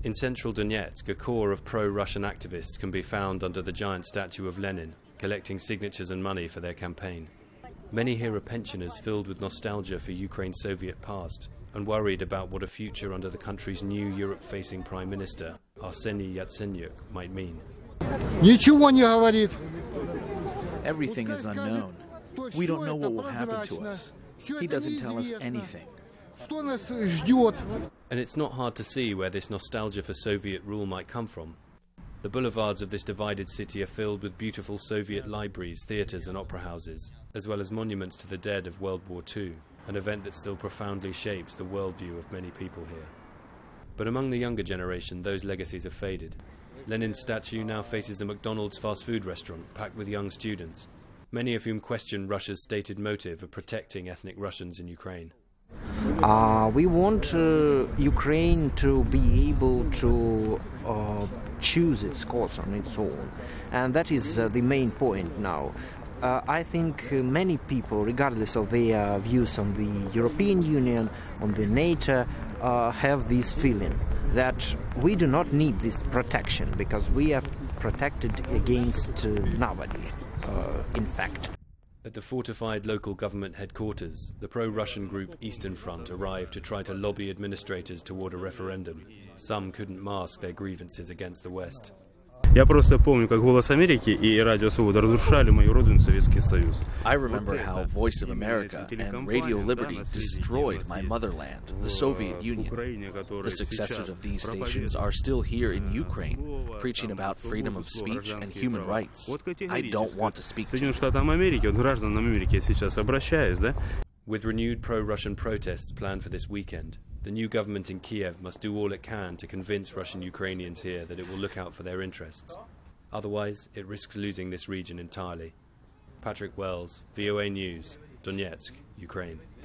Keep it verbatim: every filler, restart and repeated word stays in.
In central Donetsk, a core of pro-Russian activists can be found under the giant statue of Lenin, collecting signatures and money for their campaign. Many here are pensioners filled with nostalgia for Ukraine's Soviet past and worried about what a future under the country's new Europe-facing Prime Minister, Arseniy Yatsenyuk, might mean. Everything is unknown. We don't know what will happen to us. He doesn't tell us anything. And it's not hard to see where this nostalgia for Soviet rule might come from. The boulevards of this divided city are filled with beautiful Soviet libraries, theatres and opera houses, as well as monuments to the dead of World War Two, an event that still profoundly shapes the worldview of many people here. But among the younger generation, those legacies have faded. Lenin's statue now faces a McDonald's fast food restaurant packed with young students, many of whom question Russia's stated motive of protecting ethnic Russians in Ukraine. Uh, we want uh, Ukraine to be able to uh, choose its course on its own, and that is uh, the main point now. Uh, I think uh, many people, regardless of their views on the European Union, on the NATO, uh, have this feeling that we do not need this protection because we are protected against uh, nobody, uh, in fact. At the fortified local government headquarters, the pro-Russian group Eastern Front arrived to try to lobby administrators toward a referendum. Some couldn't mask their grievances against the West. Я просто помню, как «Голос Америки» и «Радио Свобода» разрушали мою родину, Советский Союз. I remember how Voice of America and Radio Liberty destroyed my motherland, the Soviet Union. The successors of these stations are still here in Ukraine, preaching about freedom of speech and human rights. I don't want to speak to you. Соединенным Штатам Америки, вот гражданам Америки я сейчас обращаюсь, да? With renewed pro-Russian protests planned for this weekend, the new government in Kiev must do all it can to convince Russian Ukrainians here that it will look out for their interests. Otherwise, it risks losing this region entirely. Patrick Wells, V O A News, Donetsk, Ukraine.